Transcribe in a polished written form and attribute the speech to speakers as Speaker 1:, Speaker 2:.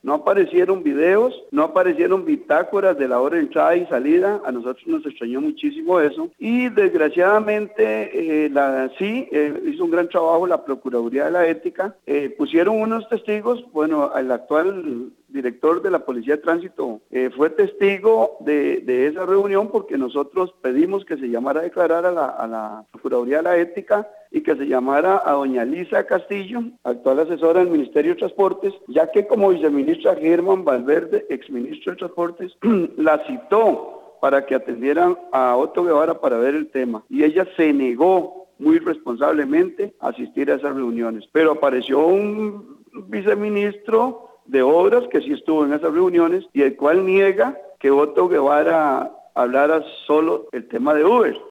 Speaker 1: No aparecieron videos, no aparecieron bitácoras de la hora de entrada y salida. A nosotros nos extrañó muchísimo eso. Y desgraciadamente, hizo un gran trabajo la Procuraduría de la Ética. Pusieron unos testigos, bueno, el actual director de la Policía de Tránsito fue testigo de esa reunión porque nosotros pedimos que se llamara a declarar a la Procuraduría de la Ética y que se llamara a doña Lisa Castillo, actual asesora del Ministerio de Transportes, ya que como viceministra Germán Valverde, exministro de Transportes, la citó para que atendieran a Otto Guevara para ver el tema. Y ella se negó muy responsablemente a asistir a esas reuniones. Pero apareció un viceministro de Obras que sí estuvo en esas reuniones y el cual niega que Otto Guevara hablara solo el tema de Uber.